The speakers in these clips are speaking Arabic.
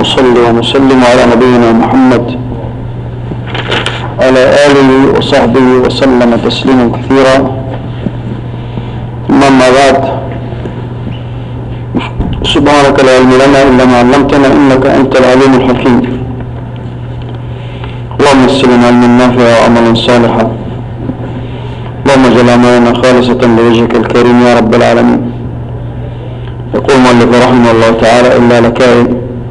ونصلي ونسلم على نبينا محمد وعلى آله وصحبه وسلم تسليما كثيرا. ثم أما بعد، سبحانك لا علم لنا إلا ما علمتنا إنك أنت العليم الحكيم. اللهم اسلم علما نافعا وعملا صالحا، اللهم اجعل أعمالنا خالصة لوجهك الكريم يا رب العالمين. يقول مؤلف رحمه الله تعالى: إلا لكائن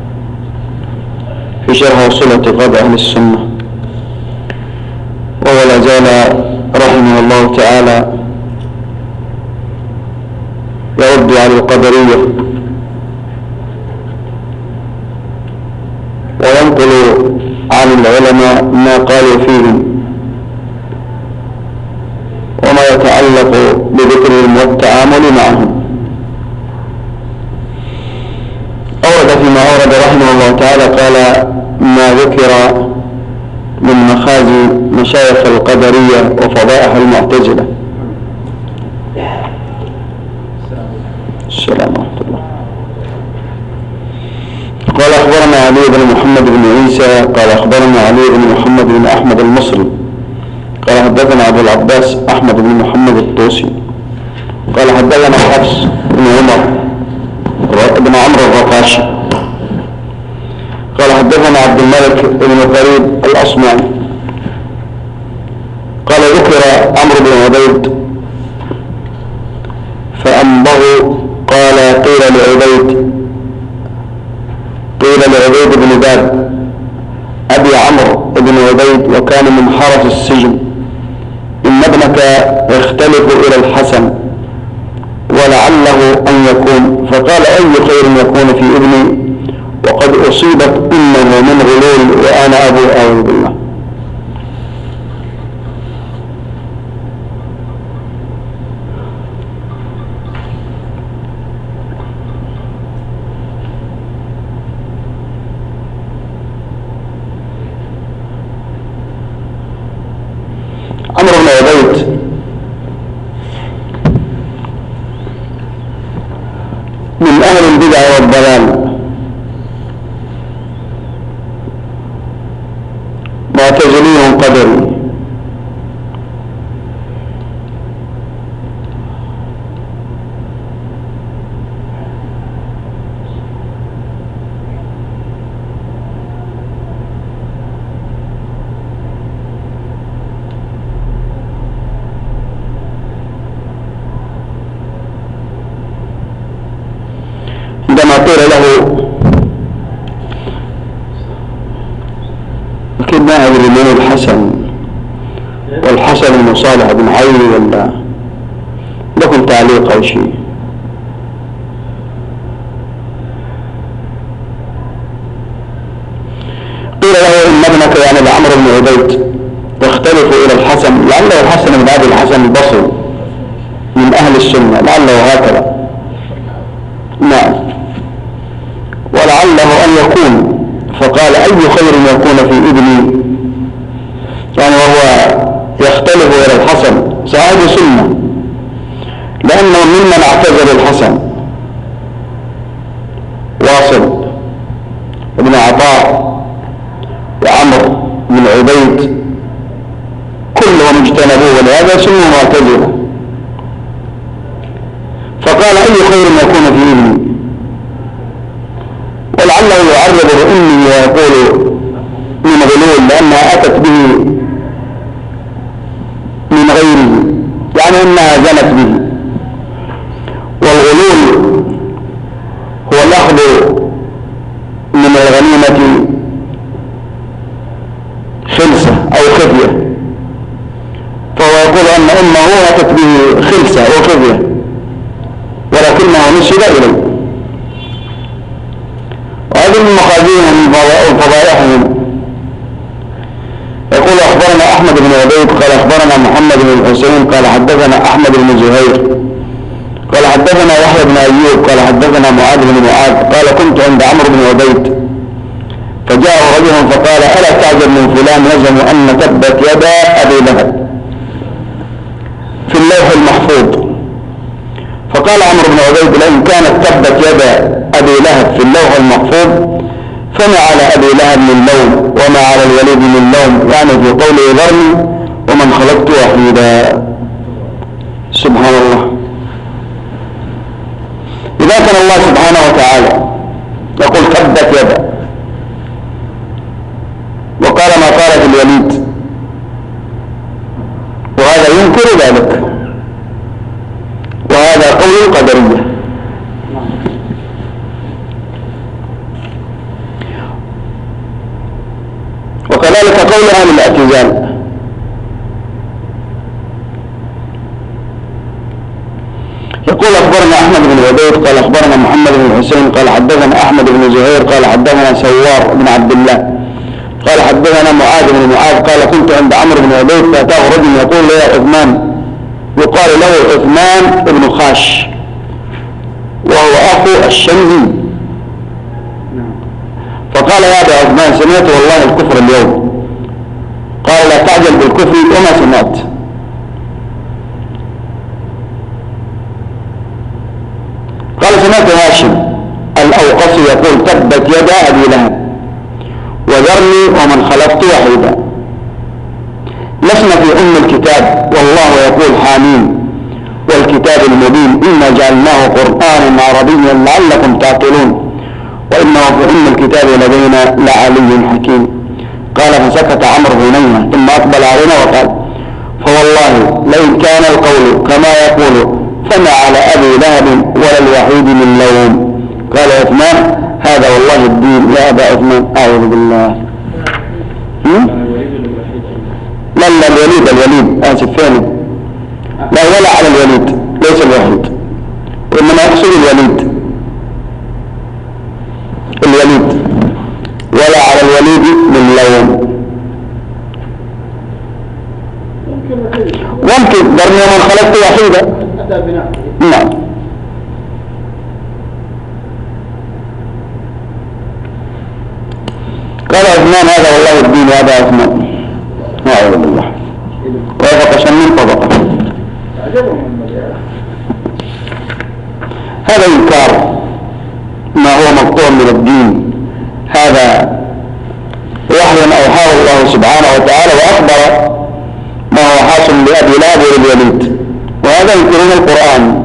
في شرح وصلة اعتقاد أهل السنة، وهو لا زال رحمه الله تعالى يرد على القدرية وينقل عن العلماء ما قالوا فيهم وما يتعلق بذكرهم والتعامل معهم. أورد فيما أورد رحمه الله تعالى قال: ما ذكر من مخازي مشايخ القدرية وفضائح المعتزلة. السلام ورحمة الله. قال: أخبرنا علي بن محمد بن عيسى قال أخبرنا علي بن محمد بن أحمد المصري قال حدثنا أبو العباس أحمد بن محمد الطوسي قال حدثنا حفص بن عمر بن عمرو الرقاشي قال حدثنا عبد الملك بن فريد الأصمعي قال ذكر عمرو بن عبيد فأنبغوا قال قيل لعبيد بن باب أبي عمرو بن عبيد وكان من حرس السجن: إن ابنك يختلف إلى الحسن ولعله أن يكون. فقال: أي خير يكون في ابني وقد أصيبت أمه من غلول وأنا أبو أعوذ بالله. عمرو بن عبيد من أهل البدع والضلال، معتزلي قدري، عندما قيل له أكيد ما أدري من الحسن والحسن بن صالح بن عيني ولا لكم تعليق أو شيء؟ قيل له إن ابنك يعني لعمرو بن عبيد يختلف إلى الحسن، لعله الحسن بن أبي الحسن البصري من أهل السنة، لعله هكذا. نعم، ولعله أن يكون. فقال: أي خير يكون في ابني، يعني وهو يختلف إلى الحسن، صاحب سنة، لأنه ممن اعتزل الحسن واصل ابن عطاء وعمرو بن عبيد كلهم اجتنبوه، ولهذا سموا معتزلة. فقال: أي خير يكون في ابني، ولعله يعرض بأمه ويقول من غلول لأنها أتت به من غيره، يعني أنها زنت به. والغلول هو الأخذ من الغنيمة خلسة أو خفية، فهو يقول أن أمه أتت به خلسة أو خفية ولكنه نسب إليه. وهذه من مخازيهم وفضائحهم. يقول: أخبرنا أحمد بن عبيد قال أخبرنا محمد بن الحسين قال حدثنا أحمد بن زهير قال حدثنا يحيى بن أيوب قال حدثنا معاذ بن معاذ قال: كنت عند عمرو بن عبيد فجاءه رجل فقال: ألا تعجب من فلان يزعم أن تبت يدا أبي لهب في اللوح المحفوظ. فقال عمرو بن عبيد: لئن كانت تبت يدا أبي لهب في اللوح المحفوظ فما على أبي لهب من لوم وما على الوليد من لوم، يعني في قوله ذرني ومن خلقت وحيدا. سبحان الله. إذا كان الله سبحانه وتعالى يقول تبت يدا، وقال ما قالت الوليد، وهذا ينكر ذلك، وهذا قول القدرية. وكذلك قول أهل الاعتزال. يقول أخبرنا أحمد بن عبيد قال أخبرنا محمد بن الحسين قال حدثنا أحمد بن زهير قال حدثنا سوار بن عبد الله قال حدثنا معاذ بن معاذ قال كنت عند عمرو بن عبيد فأتاه رجل يقول له يا عثمان، يقال له عثمان بن خاش وهو أخو الشمزي، فقال يا أبا عثمان سمعت والله الكفر اليوم. قال لا تعجل بالكفر وما سمعت. قال سمعت هاشم الأوقصي يقول تبت يدا أبي لهب وذرني ومن خلقت وحيدا. لسنا في أم الكتاب والله يقول حامين والكتاب المبين إنا جعلناه قرآنا عربيا لعلكم تعقلون وإنه في أم الكتاب لدينا لعلي حكيم. قال فسكت عمرو هنيهة ثم أقبل علينا وقال فوالله لئن كان القول كما يقول فما على أبي لهب ولا الوحيد من لوم. قال عثمان هذا والله الدين يا أبا عثمان. أعوذ بالله. لا الوليد آسف فعلا، لا ولا على الوليد ليس الوحيد، وإنما يقصد الوليد ولا على الوليد من لوم. ممكن ذرني ومن خلقت وحيدا. نعم. قال عثمان هذا والله الدين يا أبا عثمان. أعوذ بالله. ويفق شمين طبقة. هذا إنكار ما هو مقطوع من الدين، هذا وحي أوحاه الله سبحانه وتعالى وأخبر ما هو حاصل لأبي لهب وللوليد، وهذا ينكرون القرآن.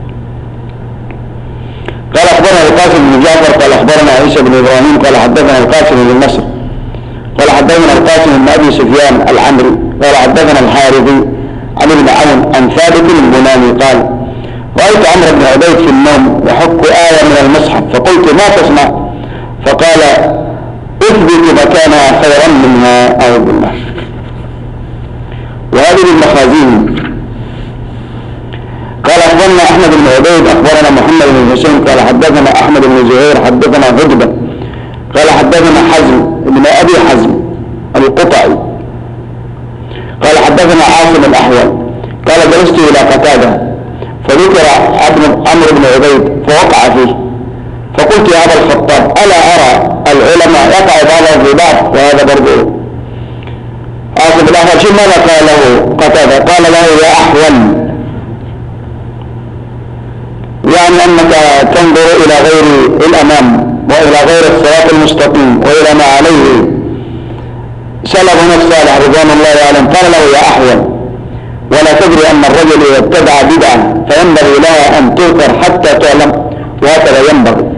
قال أخبرنا القاسم بن جعفر قال أخبرنا عيسى بن إبراهيم قال حدثنا القاسم بن نصر قال حدثنا القاسم بن أبي سفيان العمري قال حدثنا الحارثي عن ابن عون عن ثابت البناني قال رأيت عمرو بن عبيد في النوم يحك آية من المصحف فقلت ما تسمع؟ فقال اثبت مكانها خيرا منها. أعوذ بالله. وهذه المخازين. قال أخبرنا أحمد بن عبيد أخبرنا محمد بن حسين قال حدثنا أحمد بن زهير حدثنا هدبة قال حدثنا حزم بن أبي حزم القطعي قال حدثنا عاصم الأحول قال جلست إلى قتادة فذكر عمرو بن عبيد فوقع فيه فقلت يا أبا الخطاب ألا أرى العلماء يقع بعضهم في بعض وهذا برضه. عاصم الأحول شو ماذا قال له قتادة؟ قال له يا أحول، يعني أنك تنظر إلى غير الأمام وإلى غير الصراط المستقيم وإلى ما عليه سلفنا الصالح رضوان الله عليهم. قال له يا أحول ولا تدري أن الرجل إذا ابتدع بدعة فينبغي لها أن تذكر حتى تعلم، وهكذا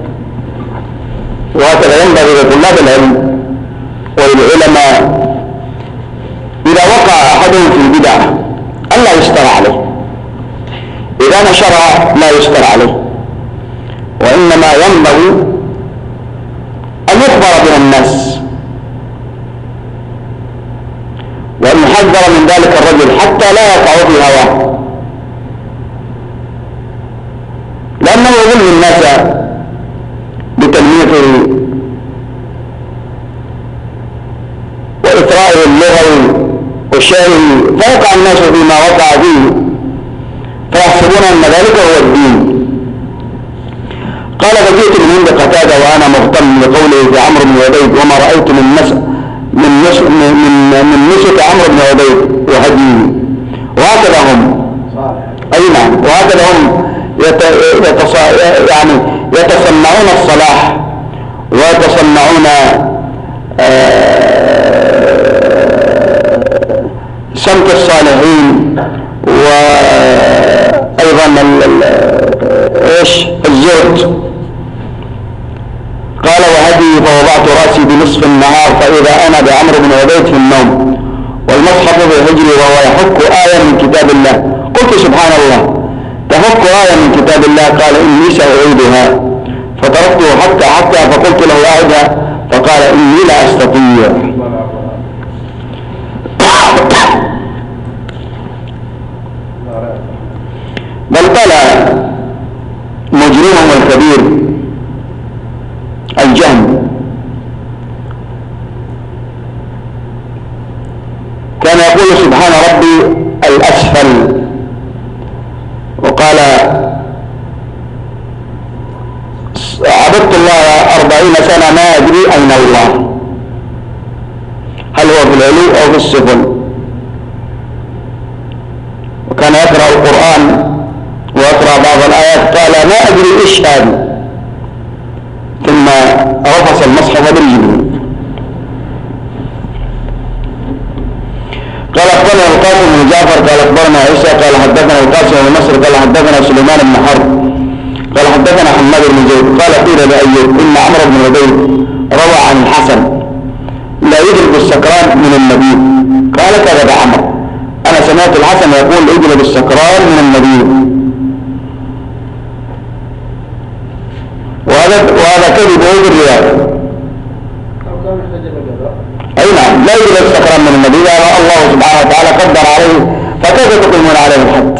ينبغي لطلاب العلم والعلماء إذا وقع أحدهم في بدعة ألا يستر عليه، إذا نشر لا يستر عليه، وإنما ينبغي أن يخبر بها الناس وأن يحذر من ذلك الرجل حتى لا يقع في هواه، لأنه يظلم الناس بتلميحه وإثرائه اللغوي وشعره فيقع الناس فيما وقع فيه فيحسبون أن ذلك هو الدين. قال فجئت من عند قتادة وأنا مهتم لقوله في عمرو بن عبيد وما رأيت من نسك عمرو بن عبيد وهديه، وهكذا هم أي نعم، وهكذا هم يعني يتصنعون الصلاح ويتصنعون سمك الصالحين، وأيضا الزهد. قال وهدي فوضعت رأسي بنصف النهار فإذا أنا بعمرو بن عبيد في النوم والمصحف في حجري وهو يحك آية من كتاب الله. قلت سبحان الله، تحك آية من كتاب الله؟ قال إني سأعيدها. فتركته حتى فقلت له أعدها، فقال إني لا أستطيع. بل قال مجرمهم الكبير الجهم كان يقول سبحان ربي الأسفل، وقال عبدت الله 40 سنة ما أدري أين الله، هل هو في العلو أو في السفل. وكان يقرأ القرآن ويقرأ بعض الآيات قال ما أدري إيش هذه، ثم رفس المصحف برجله. قال أخبرنا القاسم بن جعفر قال أخبرنا عيسى قال حدثنا القاسم بن نصر قال حدثنا سليمان بن حرب قال حدثنا حماد بن زيد قال قيل لأيوب إن عمرو بن عبيد روى عن الحسن لا يدرك السكران من النبي. قال كذب عمرو، أنا سمعت الحسن يقول يدرك السكران من النبي، وهذا كذب بالرواية. أي نعم، لا يوجد السكران من النبي، الله سبحانه وتعالى قدر عليه، فكيف تقيمون عليه الحد؟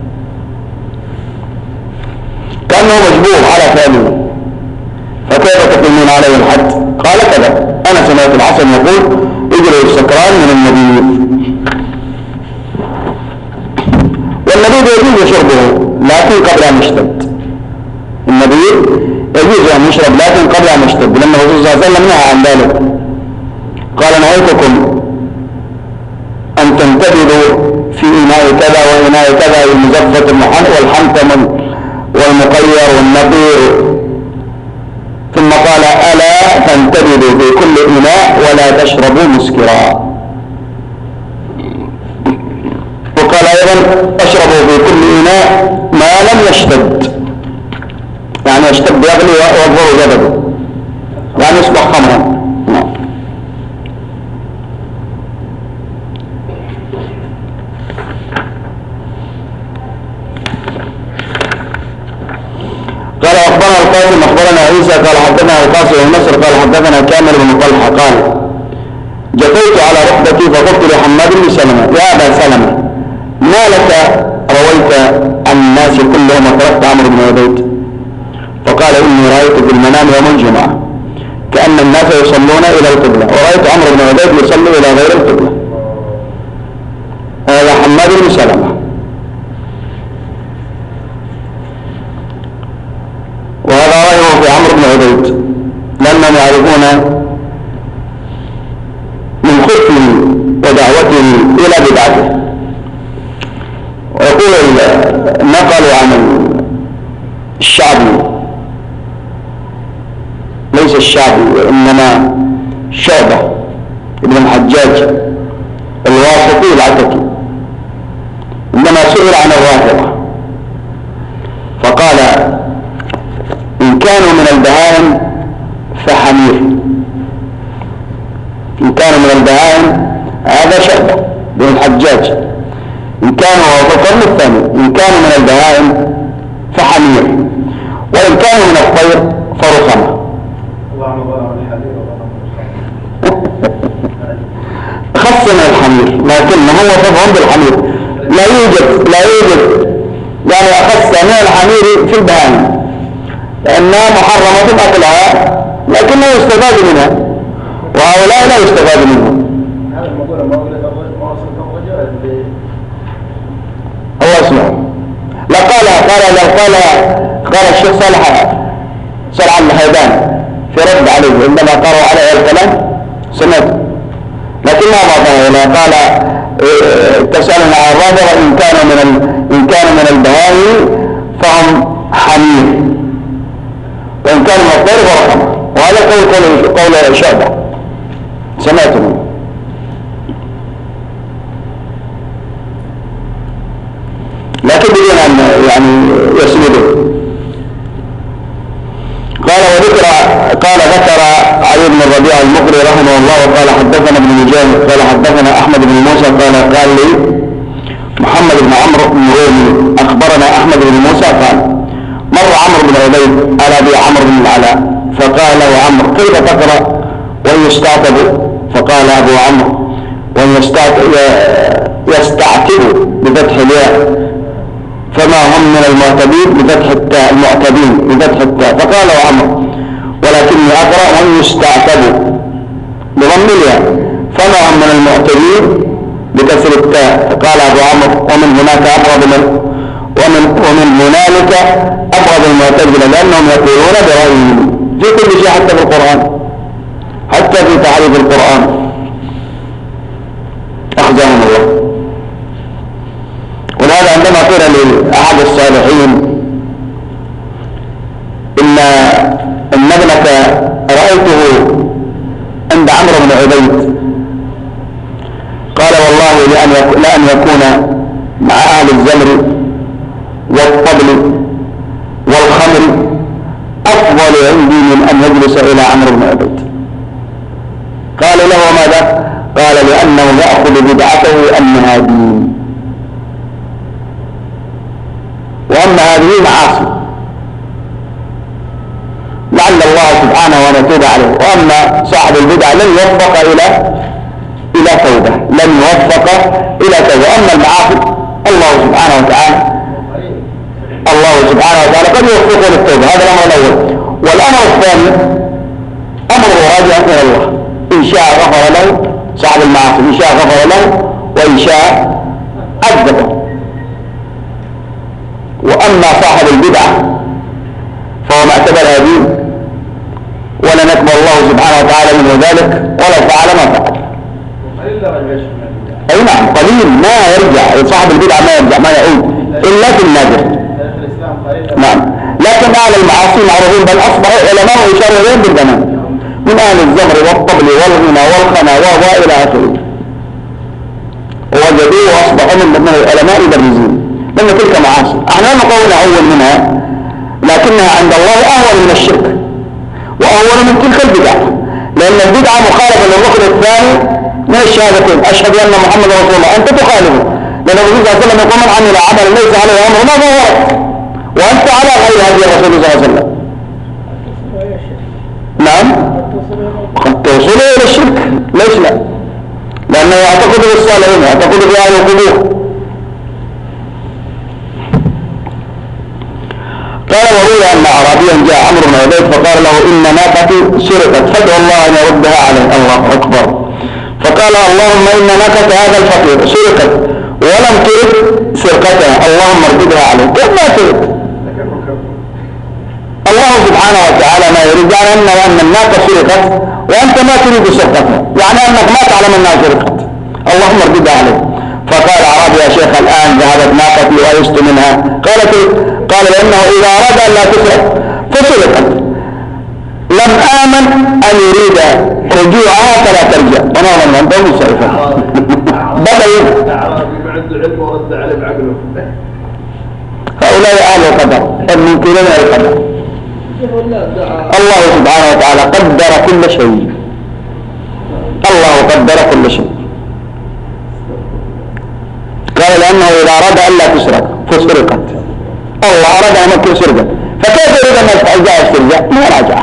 كأنه مجبور على فعله، فكيف تقيمون عليه الحد؟ قال كذا، أنا سمعت الحسن يقول يجري السكران من النبي. والنبي يجوز شربه لكن قبل أن يشتد. النبي يجوز أن يشرب لكن قبل أن يشتد، لأنه صلى الله عليه وسلم نهى عن ذلك. قال نهيتكم أن تنتبذوا في إناء كذا وإناء كذا، المزفة والحنتم والمقير والنقير. ثم قال ألا تنتبذوا في كل إناء ولا تشربوا مسكرا. وقال أيضا اشربوا في كل إناء ما لم يشتد، يعني يشتد يغلي ويظهر جبده، يعني يصبح خمرا. قال أخبرنا القاسم أخبرنا عيسى قال حدثنا القاسم بن نصر قال حدثنا كامل بن طلحة قال جثيت على ركبتي فقلت لحماد بن سلمة يا أبا سلمة ما لك رويت عن الناس كلهم وتركت عمرو بن عبيد؟ فقال إني رأيت في المنام يوم الجمعة كأن الناس يصلون إلى القبلة، ورأيت عمرو بن عبيد يصلي إلى غير القبلة. هذا حماد بن سلمة. وهذا رأيه في عمرو بن عبيد لأنهم يعرفون من خطه ودعوته إلى بدعته. ويقول نقلوا عن الشعبي، ليس الشعبي وإنما شعبة ابن الحجاج الواسطي العتكي، إنما سئل عن الرافضة فقال إن كانوا من البهائم فحمير. إن كانوا من البهائم، هذا شعبة بن الحجاج، إن كانوا هو القرن الثاني، إن كانوا من البهائم فحمير، وإن كانوا من الطير فرخمة. خص من الحمير، لكن هو فهم بالحمير لا يوجد يعني أخص من الحمير في البهائم لأنها محرمة أكلها لكنه يستفاد منها، وهؤلاء لا يستفاد منهم. هو اسمه لا قال الشيخ صالح الهيدان في رد عليه عندما قرأوا عليه الكلام سمعت، لكن ما ضافه إلى قال تسألنا عن الرابع إن كان من البهائم فهم حمير، وإن كان من الطير فرقم، وهذا قول قول شعبة سمعته منه. لكن بدون أن يعني يسنده. ذكر علي بن الربيع المقري رحمه الله وقال حدثنا ابن مجاهد قال حدثنا أحمد بن موسى قال لي محمد بن عمرو بن رومي أخبرنا أحمد بن موسى قال مر عمرو بن عبيد على أبي عمرو بن العلاء فقال له عمرو كيف تقرأ وإن يستعتب؟ فقال أبو عمرو وإن يستعتب بفتح الياء فما هم من المعتدين بفتح التاء المعتدين بفتح التاء. فقال له عمرو ولكني أقرأ وإن يستعتب بضم الياء فما هم من المعتدين بكسر التاء. فقال أبو عمرو ومن هنالك أبغض المعتزلة لأنهم يقولون برأيهم في كل شيء حتى في القرآن، حتى في تعريف القرآن أخزاهم الله. ولهذا عندما قيل لأحد الصالحين إن ابنك رأيته عند عمرو بن عبيد قال والله لأن يكون مع أهل الزمر والطبل والخمر أفضل عندي من أن يجلس إلى عمرو بن عبيد. قال له ماذا؟ قال لأنه يأخذ بدعته أنها دين وأن هذه معاصي لعل الله سبحانه أن يتوب عليه. وأما صاحب البدع لن يوفق إلى توبة، لن يوفق إلى توبة. أما المعاصي الله سبحانه وتعالى قد يوفقه للتوبة، هذا الأمر الأول. والأمر الثاني أمره راجع إلى الله، إن شاء غفر له صاحب المعاصي، إن شاء غفر له وإن شاء عذبه. وأما صاحب البدع فهو ما اعتبرها دين ولا نقبل الله سبحانه وتعالى منه ذلك ولا فعل ما فعل. أي نعم قليل ما يرجع صاحب البدع، ما يرجع ما يعود إلا في النادر. نعم. لكن أهل المعاصي معروفين بل أصبحوا علماء يشرعون بالزمان من أهل الزمر والطبل والغنى والخنا وإلى آخره، ووجدوه وأصبحوا من العلماء البرزين لأن تلك معاصي احنا نقول أول منها لكنها عند الله أهون من الشرك وأهون من تلك البدع، لأن البدعة مخالفة للركن الثاني من الشهادتين أشهد أن محمد رسول الله. أنت تخالفه لأن الرسول صلى الله عليه وسلم يقول من عمل عملا ليس عليه أمرنا فهو رد، وأنت على غير هدي الرسول صلى الله عليه وسلم. نعم قد توصله إلى الشرك ليش لا، لأنه يعتقد بالصالحين يعتقد بأهل القبور. قال وروي أن أعرابيا جاء عمرو بن عبيد فقال له إن ناقتي سرقت فادعو الله أن يردها عليه. الله أكبر. فقال اللهم إن ناقة هذا الفقير سرقت ولم ترد سرقتها اللهم ارددها عليه. كيف ما ترد؟ الله سبحانه وتعالى ما يريد يعني أن الناقة سرقت وأنت ما تريد سرقتها، يعني أنك ما تعلم أنها سرقت، اللهم ارددها عليه. فقال أعرابي يا شيخ الآن ذهبت ناقتي وأيست منها. قال لأنه إذا أراد أن لا تسرق فسرقت لم آمن أن يريد رجوعها فلا ترجع. أنا من أنتم السيفة بدأ هؤلاء أهل القدر المنكرين القدر. الله سبحانه وتعالى قدر كل شيء، الله قدر كل شيء. قال لأنه إذا أراد أن لا تسرق فسرقت، الله أراد أن تسرق فكيف يريد أن يرجع يسترجع؟ ما راجع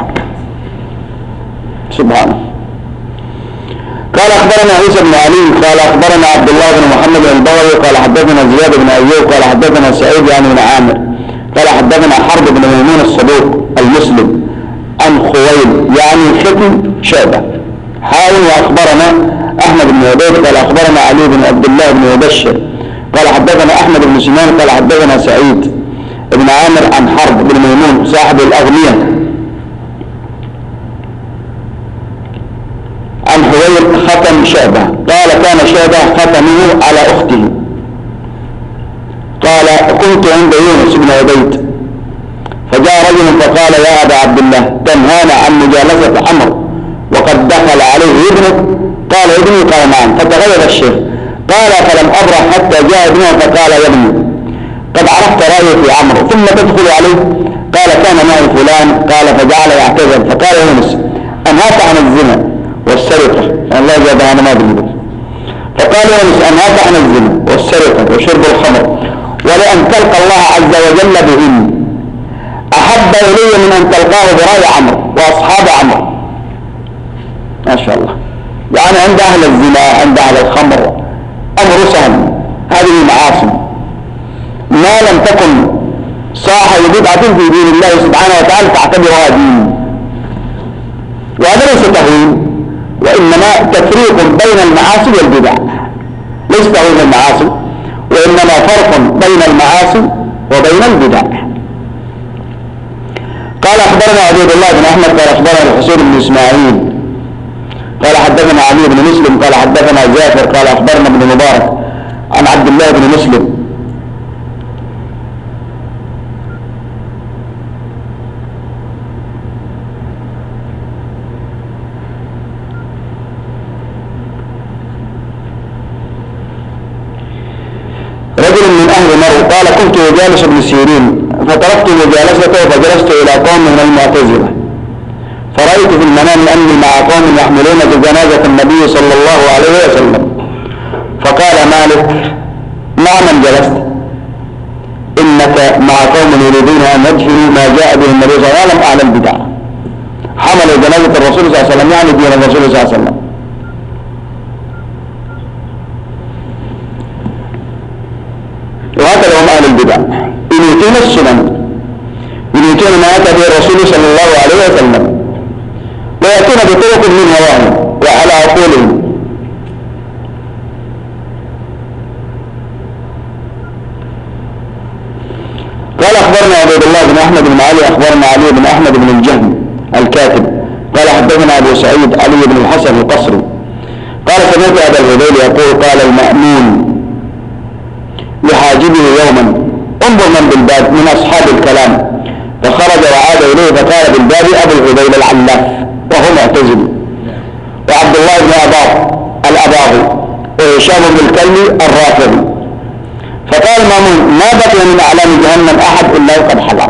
سبحانه. قال أخبرنا عيسى بن علي قال أخبرنا عبد الله بن محمد البوي قال حدثنا زياد بن أيوب قال حدثنا سعيد يعني بن عامر قال حدثنا حرب بن ميمون الصدوق المسلم عن خويل يعني ختم شعبة حاول. وأخبرنا أحمد بن عبيد قال أخبرنا علي بن عبد الله بن مبشر قال حدثنا أحمد بن سنان قال حدثنا سعيد بن عامر عن حرب بن ميمون صاحب الأغنية عن خويل ختم شعبة قال كان شعبة ختمه على أخته. قال كنت عند يونس بن عبيد فجاء رجل فقال يا أبا عبد الله تنهانا عن مجالسة عمرو وقد دخل عليه ابنه؟ قال ابني؟ قال نعم. فتغير الشيخ قال فلم أبرح حتى جاء ابنه فقال يا ابني قد عرفت رأيي في عمرو ثم تدخل عليه؟ قال كان معي فلان. قال فجعل يعتذر فقال يونس أنهاك عن الزنا والسرقة؟ الله جاب أنا ما أدري. فقال يونس أنهاك عن الزنا والسرقة وشرب الخمر ولأن تلقى الله عز وجل بهن أحب إلي من أن تلقاه برأي عمرو وأصحاب عمرو. ما شاء الله. يعني عند أهل الزنا عند أهل الخمر أمر سهل. هذه المعاصي ما لم تكن صاحب بدعة في دين الله سبحانه وتعالى تعتبرها دين، وهذا ليس تهوين وإنما تفريق بين المعاصي والبدع، ليس تهوين المعاصي وإنما فرق بين المعاصي وبين البدع. قال أخبرنا عبيد الله بن أحمد قال أخبرنا الحسين بن إسماعيل قال حدثنا علي بن مسلم قال حدثنا جعفر قال أخبرنا ابن مبارك عن عبد الله بن مسلم رجل من أهل مرو قال كنت أجالس ابن سيرين فتركت مجالسته فجلست إلى قوم من المعتزلة فرأيت في المنام أني مع قوم يحملون جنازة النبي صلى الله عليه وسلم. فقال مالك مع من جلست؟ إنك مع قوم يريدون أن يدفنوا ما جاء به النبي صلى الله عليه وسلم أعلى البدع. حملوا جنازة الرسول صلى الله عليه وسلم يعني دين الرسول صلى الله عليه وسلم. وهكذا هم أهل البدع يريدون السنن يريدون ما أتى به الرسول صلى الله عليه وسلم ويأتون بطرق من هواهم وعلى عقولهم. قال أخبرنا عبيد الله بن أحمد بن علي أخبرنا علي بن أحمد بن الجهم الكاتب قال حدثنا أبو سعيد علي بن الحسن القصري قال سمعت أبا الهذيل يقول قال المأمون لحاجبه يوما انظر من بالباب من أصحاب الكلام فخرج وعاد إليه فقال بالباب أبو الهذيل العلاف وهو معتزل وعبد الله بن الأباضي وهشام بن الكلب الرافضي. فقال مامون ما بقي من أعلام جهنم أحد إلا وقد حضر.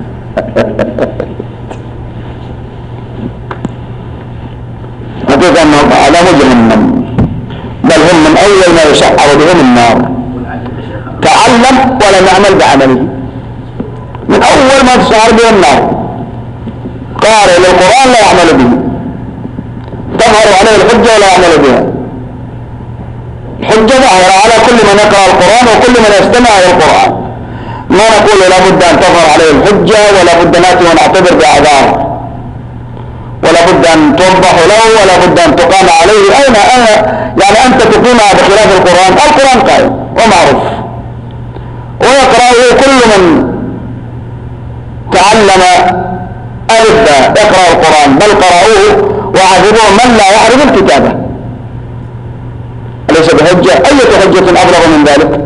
نقول أنهم أعلام جهنم بل هم من أول ما يسحر بهم النار. تعلم ولم يعمل بعمله من أول ما تسحر بهم النار. قارئ للقرآن لا يعمل به تظهر عليه الحجة ولا يعمل بها. الحجة ظهر على كل من يقرأ القرآن وكل من يستمع إلى القرآن. ما نقول لا بد أن تظهر عليه الحجة ولا بد نأتي ونعتبر بأعذار ولا بد أن توضح له ولا بد أن تقام عليه. أين يعني أنت تقيمها بخلاف القرآن قائم ومعروف ويقرأه كل من تعلم ألف يقرأ القرآن بل قرأوه وعذبوه من لا يعرف الكتابة. أليس بحجة؟ أي حجة أبلغ من ذلك؟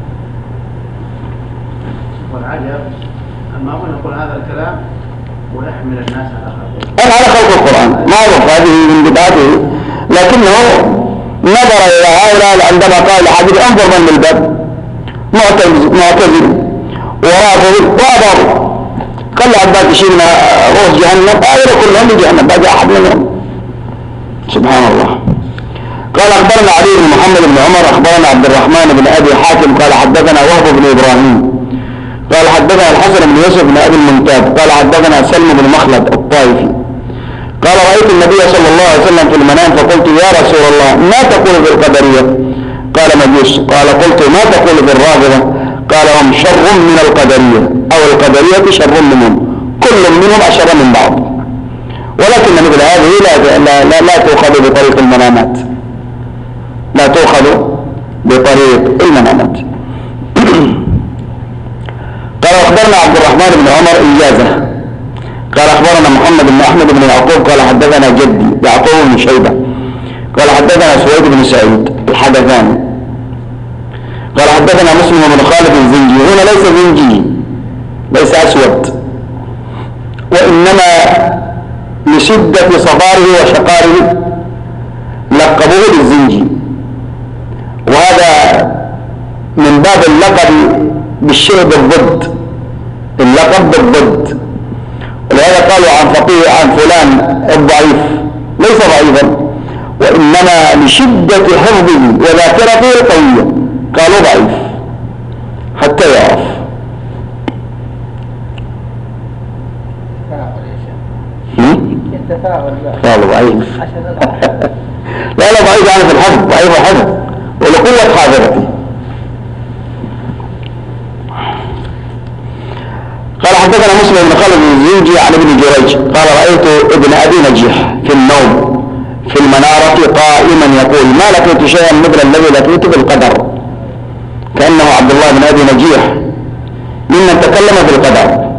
والعجب المأمون يقول هذا الكلام ويحمل الناس على خلق القرآن معروف هذه من بدعته لكنه نظر إلى هؤلاء عندما قال لحديث انظر من بالباب معتزل ورافض وأباض قال عباد يشيلنا روح جهنم آخر كلهم بجهنم بعد أحد منهم. سبحان الله. قال أخبرنا علي بن محمد بن عمر أخبرنا عبد الرحمن بن أبي حاتم قال حدثنا وهب بن إبراهيم قال حدثنا الحسن بن يوسف بن أبي المنتاب قال حدثنا سلم بن مخلد الطائفي قال رأيت النبي صلى الله عليه وسلم في المنام فقلت يا رسول الله ما تقول في القدرية؟ قال مجوس. قال قلت ما تقول في الرافضة؟ قال هم شر من القدرية أو القدرية شر منهم كل منهم أشر من بعض. ولكن مثل هذه لا تؤخذ بطريق المنامات لا تؤخذ بطريق المنامات. قال أخبرنا عبد الرحمن بن عمر إجازة قال أخبرنا محمد بن أحمد بن يعقوب قال حدثنا جدي يعقوب بن شيبة قال حدثنا سويد بن سعيد الحدثاني قال حدثنا مسلم بن خالد الزنجي. هنا ليس زنجي ليس أسود وإنما لشدة صباره وشقاره لقبوه بالزنجي، وهذا من باب اللقب بالشيء بالضد، اللقب بالضد. ولهذا قالوا عن فقيه عن فلان الضعيف ليس ضعيفا، وإنما لشدة حفظه وذاكرته القوية قالوا ضعيف حتى يعرف. قالوا ضعيف لا ضعيف يعني في الحفظ، ضعيف الحفظ ولقوة حاضرته. قال حدثنا مسلم بن خالد الزنجي عن ابن جريج قال رأيت ابن أبي نجيح في النوم في المنارة قائما يقول ما لقيت شيئا مثل الذي لقيت بالقدر، كأنه عبد الله بن أبي نجيح ممن تكلم في القدر.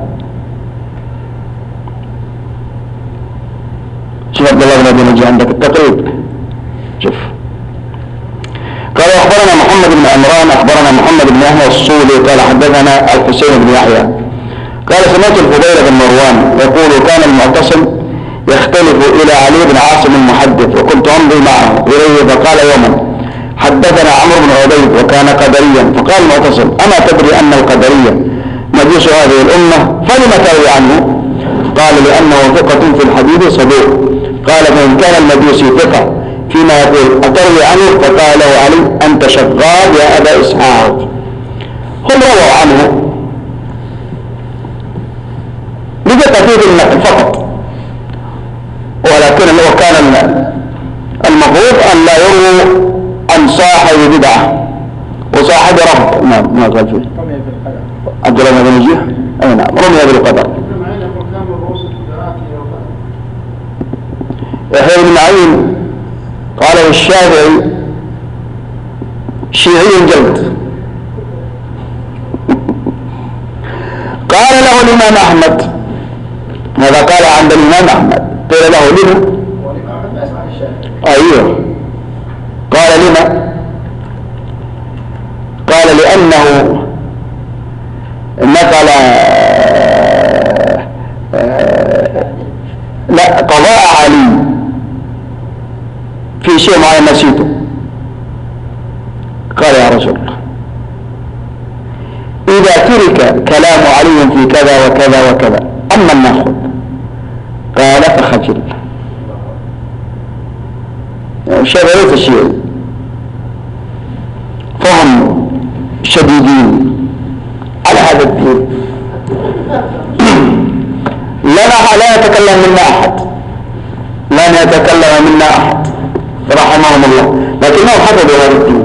شوف عبد الله بن أبي نجيح عندك التقريب، شوف. قال أخبرنا محمد بن عمران أخبرنا محمد بن يحيى الصولي قال حدثنا الحسين بن يحيى قال سمعت الفضيل بن مروان يقول كان المعتصم يختلف إلى علي بن عاصم المحدث وكنت أمضي معه إليه، فقال يوما حدثنا عمرو بن عبيد وكان قدريا، فقال المعتصم أما تدري أن القدرية مجوس هذه الأمة فلم تروي عنه؟ قال لأنه ثقة في الحديث صدوق. قال فإن كان المجوسي ثقة فيما يقول أتروي عنه؟ فقال له علي أنت شغال يا أبا إسحاق. هم رووا عنه لتخفيف النقل فقط، ولكن لو كان المفروض أن لا يرووا عن صاحب بدعة وصاحب رب. ما قال فيه عبد الله بن نجيح أي نعم رمي بالقدر. يحيى بن معين قال الشافعي شيعي جلد. قال له الإمام أحمد، هذا قال عند الإمام أحمد، قيل له لما؟ أيوه قال لما؟ قال لأنه نقل لا قضاء علي في شيء معين نسيته. قال يا رسول الله إذا ترك كلام علي في كذا وكذا وكذا أما ناخذ؟ قال فخجل. شبابية الشيعي فهم شديدين على هذا الدين لا يتكلم منا أحد، لن يتكلم منا أحد رحمهم الله، لكنهم حفظوا هذا الدين.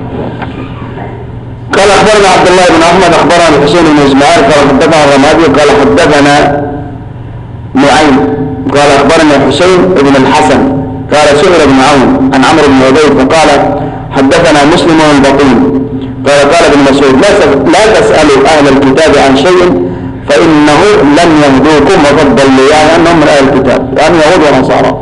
قال أخبرنا عبد الله بن أحمد أخبرنا الحسين بن إسماعيل قال حدثنا الرمادي قال حدثنا نعيم قال أخبرنا الحسين بن الحسن قال سئل ابن عون عن عمرو بن عبيد فقال حدثنا مسلم البطين قال ابن مسعود لا تسألوا أهل الكتاب عن شيء فإنه لن يهدوكم وقد ضلوا، يعني أنهم من أهل الكتاب يعني يهود ونصارى.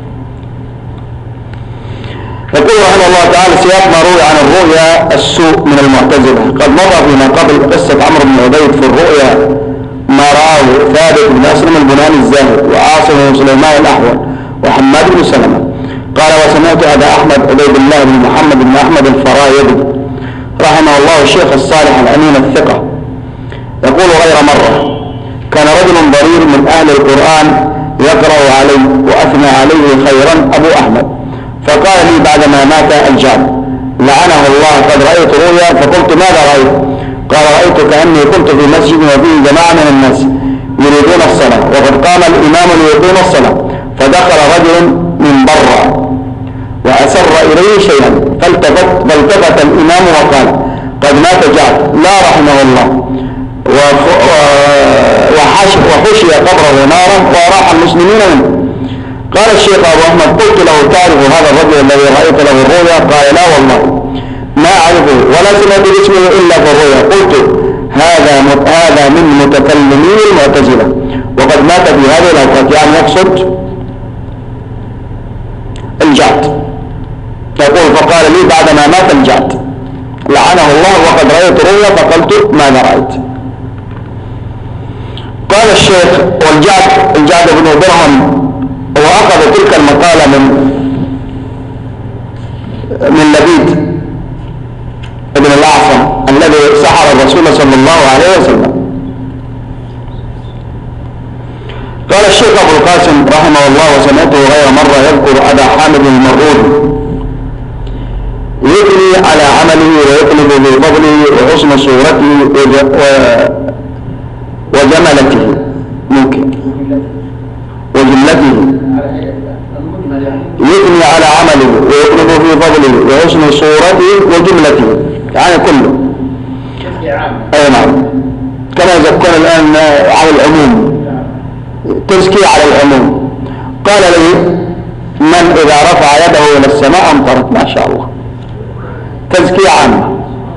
يقول رحمه الله تعالى سياق ما روي عن الرؤيا السوء من المعتزلة. قد مضى فيما قبل قصة عمرو بن عبيد في الرؤيا ما رآه ثابت بن أسلم البناني الزاهد وعاصم بن سليمان الأحول وحماد بن سلمة. قال وسمعت أبا أحمد عبيد الله بن محمد بن أحمد الفرايدي رحمه الله الشيخ الصالح الأمين الثقة يقول غير مرة كان رجل ضرير من أهل القرآن يقرأ عليه وأثنى عليه خيرا أبو أحمد، فقال لي بعدما مات الجاد لعنه الله قد رأيت رؤيا، فقلت ماذا رأيت؟ قال رأيت كأني كنت في مسجد وفيه جماعة من الناس يريدون الصلاة وقد قام الإمام ليقيم الصلاة، فدخل رجل من برا وأسر إليه شيئا فالتفت الإمام وقال قد مات جاد لا رحمه الله، وحشي قبره نارا وراح المسلمين منه. قال الشيخ أبو أحمد قلت له تعرف هذا الرجل الذي رأيت له الرؤيا؟ قال لا والله ما أعرفه ولا سمعت اسمه إلا في الرؤيا. قلت هذا من متكلمين المعتزلة وقد مات في هذه الأوقات، يعني يقصد الجعد. يقول فقال لي بعدما مات الجعد لعنه الله وقد رأيت رؤيا، فقلت ماذا رأيت؟ قال الشيخ والجعد بن درهم وأخذ تلك المقالة من لبيد ابن الأعصم الذي سحر الرسول صلى الله عليه وسلم. قال الشيخ أبو القاسم رحمه الله وسمعته غير مرة يذكر أبا حامد المرغود يثني على عمله ويطلب بفضله وحسن صورته وجملته ممكن وجملته، يثني على عمله ويطلب في فضله وحسن صورته وجملته، يعني كله. أي نعم، كما يذكرون الآن على العموم، تزكية على العموم. قال لي من إذا رفع يده إلى السماء أمطرت، ما شاء الله، تزكية عامة.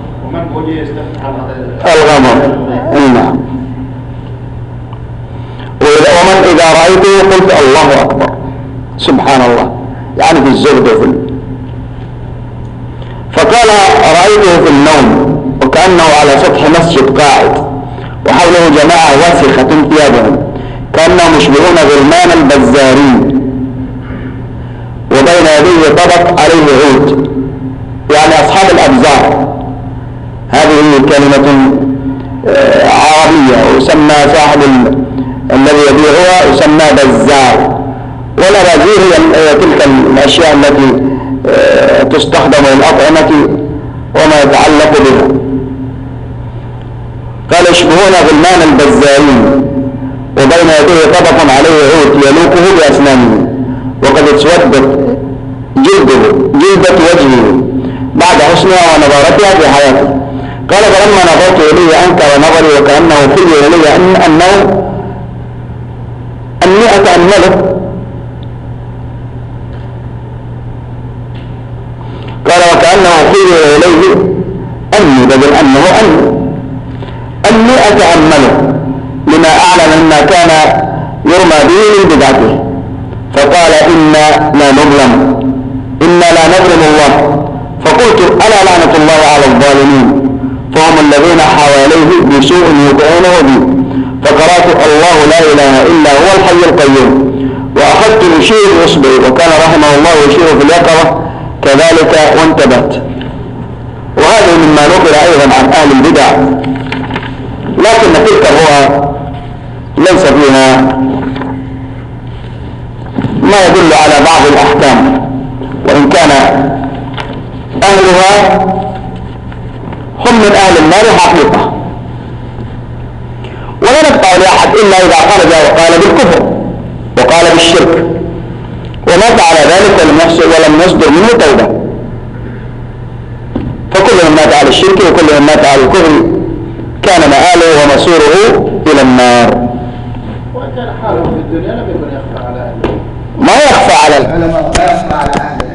الغمر. نعم. ومن إذا رأيته قلت الله أكبر، سبحان الله، يعني في الزهد وفي فقال رأيته في النوم وكأنه على سطح مسجد قاعد وحوله جماعة واسخة ثيابهم كأنهم يشبهون غلمان البزارين وبين يديه طبق عليه عود، يعني أصحاب الأبزار. هذه كلمة عربية، ويسمى صاحب الذي يبيعها يسمى بزار، والأبازير هي تلك الأشياء التي تستخدم للأطعمة وما يتعلق بها. قال يشبهون غلمان البزارين وبين يديه طبق عليه عود يلوكه بأسنانه وقد اسودت جلدة وجهه بعد حسنها ونضارتها في حياته. قال فلما نظرت إليه أنكر نظري وكأنه خير إلي أني أتأمله. قال وكأنه خير إليه أني بدل أنه أني أتأمله لما أعلم مما كان يرمى به من بدعته. فقال إنا لا نظلم الله. فقلت ألا لعنة الله على الظالمين فهم الذين حواليه بسوء يدعونه به. فقرأت الله لا إله إلا هو الحي القيوم وأخذت أشير إصبعي وكان رحمه الله يشير في اليقظة كذلك وانتبهت. وهذا مما نقل أيضا عن أهل البدع، لكن تلك الرؤى ليس فيها ما يدل على بعض الأحكام، وإن كان أهلها هم من أهل النار حقيقة. ولا نقطع لأحد إلا إذا خرج وقال بالكفر وقال بالشرك ومات على ذلك ولم يصدر منه توبة، فكل من مات على الشرك وكل من مات على الكفر كان مآله ومصيره إلى النار. وكان حاله في الدنيا لم يكن يخفى على أهله، ما يخفى على العلماء، لا يخفى على أهله.